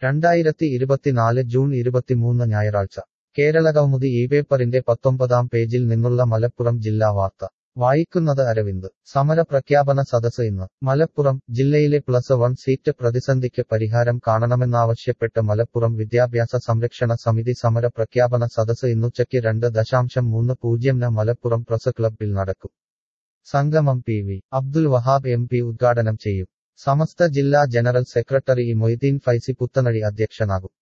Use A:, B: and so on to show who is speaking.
A: 2024 June 23 ഞായറാഴ്ച കേരളകൗമുദി ഈ പേപ്പറിന്റെ 19-ാം പേജിൽ നിന്നുള്ള മലപ്പുറം ജില്ലാ വാർത്ത വായിക്കുന്നത് അരവിന്ദ് സമര പ്രഖ്യാപന സദസ് ഇന്ന് മലപ്പുറം ജില്ലയിലെ +1 സീറ്റ് പ്രതിസന്ധിക്ക് പരിഹാരം കാണണമെന്നാവശ്യപ്പെട്ട് മലപ്പുറം വിദ്യാഭ്യാസ സംരക്ഷണ സമിതി സമര പ്രഖ്യാപന സദസ് ഇന്നുച്ചയ്ക്ക് 2:30 മലപ്പുറം പ്രസ് ക്ലബ്ബിൽ നടക്കും. സംഗമം പി. അബ്ദുൽ വഹാബ് എം.പി. ഉദ്ഘാടനം ചെയ്യും. സമസ്ത ജില്ലാ general secretary E. Moideen Faizy Puthanazhi അധ്യക്ഷനാകും.